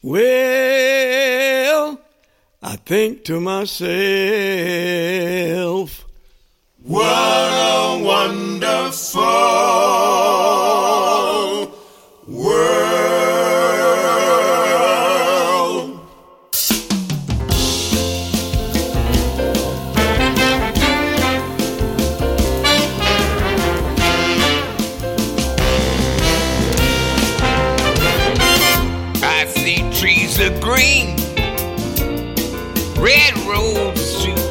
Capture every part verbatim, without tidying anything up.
Well, I think to myself, what a wonderful world. I see trees of green, red roses too.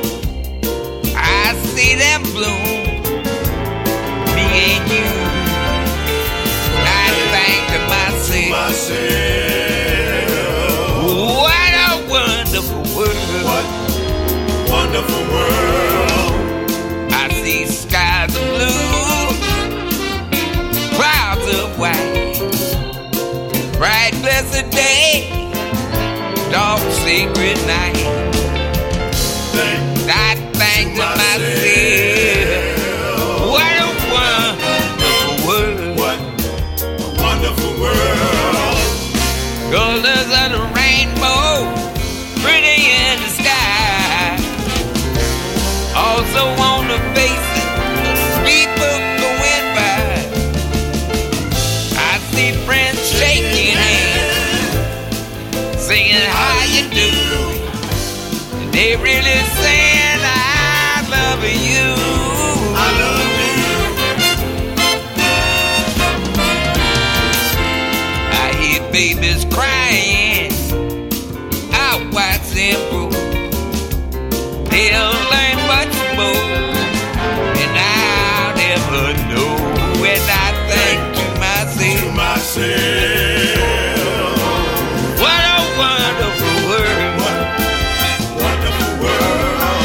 I see them bloom, me and you. I think to myself, myself, what a wonderful world. What wonderful world. I see skies of blue, clouds of white, bright blessed day, dark sacred night. Thank I think to myself, what a wonderful world. What a wonderful world. Colors of the rainbow, pretty in the sky. Also on the faces of people going by. I see friends shaking hands, singing how you do. And they really saying I love you. I love you. I hear babies crying out white simple. They'll learn much more, and I'll never know. When I think to myself, To myself, what a wonderful world. what wonderful world.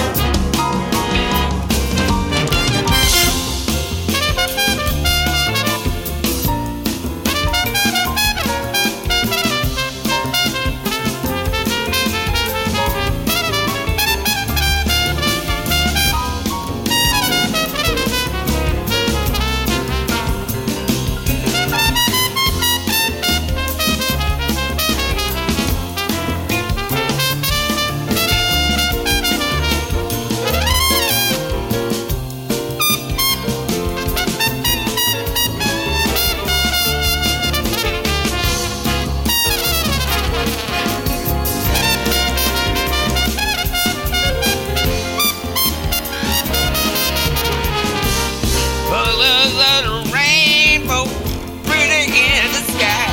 Colors of the rainbow, pretty in the sky.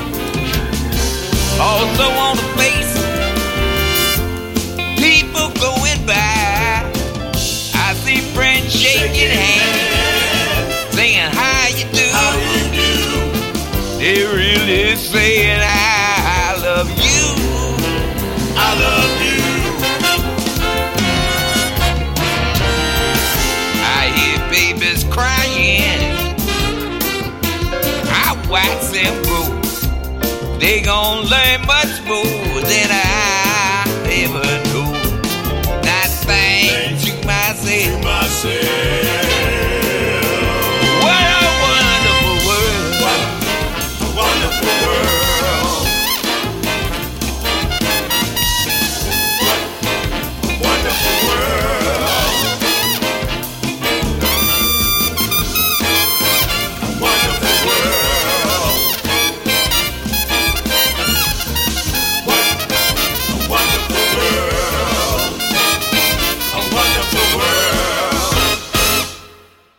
Also on the face, people going by. I see friends shaking hands, saying how you do. How you do. They really saying I love you. I love you. I hear babies crying, I watch them grow. They gon' learn much more than I ever know. I think to To myself, myself,